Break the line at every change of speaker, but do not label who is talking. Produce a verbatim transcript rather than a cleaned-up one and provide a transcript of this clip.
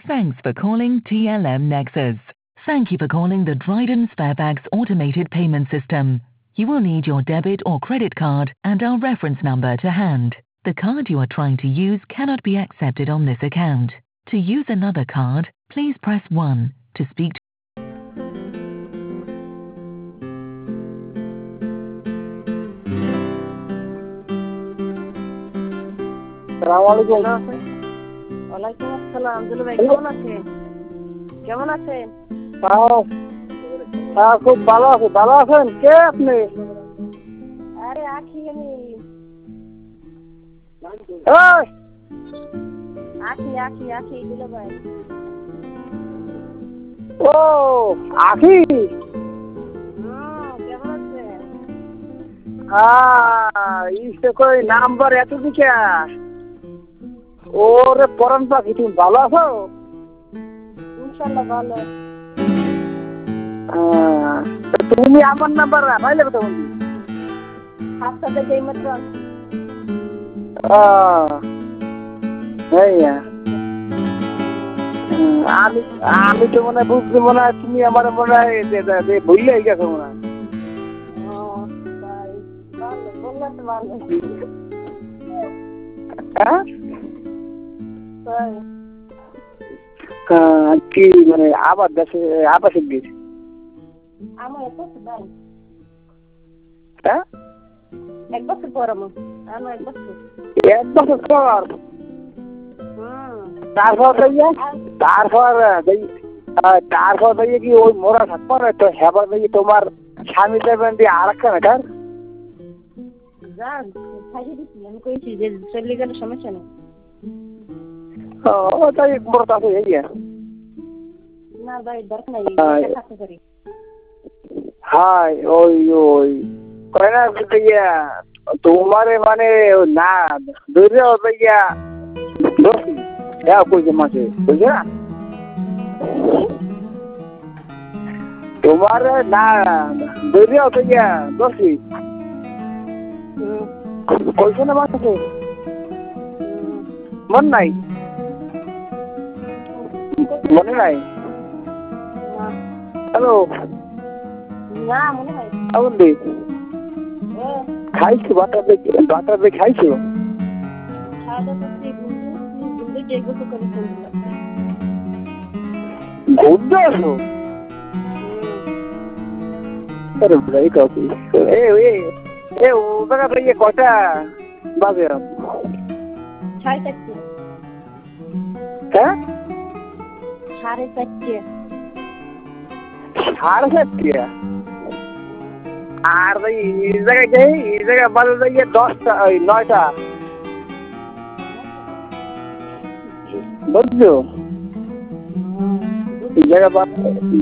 Thanks for calling T L M Nexus. Thank you for calling the Dryden Sparebags automated payment system. You will need your debit or credit card and our reference number to hand. The card you are trying to use cannot be accepted on this account. To use another card, please press one. To speak to
আসসালামু আলাইকুম।
ওয়ালাইকুম আসসালাম। দুলু ভাই কেমন আছেন? কেমন আছেন?
হ্যাঁ, হ্যাঁ খুব ভালো আছি। ভালো আছেন? কে আপনি?
আরে আখি আমি।
এই,
আখি আখি আখি দুলু ভাই।
ও আখি।
হুম, কেমন আছেন?
হ্যাঁ, ইসে কই নাম্বার এত দিকে। ওরে পরান পাখি, তুমি ভালো আছো?
ইনশাআল্লাহ ভালো।
হ্যাঁ, তা তুমি আমার নাম্বার পাইলে কোথা বন্ধু?
হাতটা দেখে এইমাত্র আনছি।
আহ, এই না। হুম, আমি আমি তো মনে হয় বুঝতে মনে হয় তুমি আমার মনে হয় যে- যে- যে ভুললে গেছো মনে হয়।
ও তাই ভালো বললে তো ভালো।
হ্যাঁ?
তাই
আহ, কি মানে আবার দেশে আবার শিখবি?
আমার এক বছর ভাই।
হ্যাঁ,
এক বছর পর আমার আমার এক বছর।
এক বছর পর।
হুম
তারপর ভাইয়া তারপর ভাই- আহ, তারপর ভাইয়া কি ওই মোরা থাকবো না তো হেবার ভাইয়া তোমার স্বামী দেবেন দিয়ে আর একটা মেটার।
যান খাইয়ে দিচ্ছি আমি কইছি যে চলে গেলে সমস্যা নেই।
ও তাই মোরা তো আছে ভাইয়া।
না ভাই দরকার নাই
হ্যাঁ।
একা থাকতে পারি।
হাই ওই ওই কয় না ভাইয়া তোমারে মানে না দূরে ভাইয়া দোষী হ্যাঁ কইছে মাসে বুঝলে না তোমার না দূরে ভাইয়া দোষী
হুম
কইছে না মাসে
হুম
মন নাই মনে নাই।
না
হ্যালো
না মনে হয়
বন্ধু
ও
খাইছো বাটার দিয়ে বাটার দিয়ে খাইছো?
খাওয়া দাওয়া করছি ঘুমতে ঘুমতে যে গোসল করে ফোন দিলাম।
ঘুরতে আসো? আরে ভাই কপি এ এ এ ওটা ভাইয়া কটা বাজে?
সাড়ে চারটে
হ্যাঁ
সাড়ে চারটে
সাড়ে চারটে আর ভাই এই জায়গায় যাই এই জায়গায় বাজে যাইয়ে দশটা ওই নয়টা বুঝছো এই জায়গায়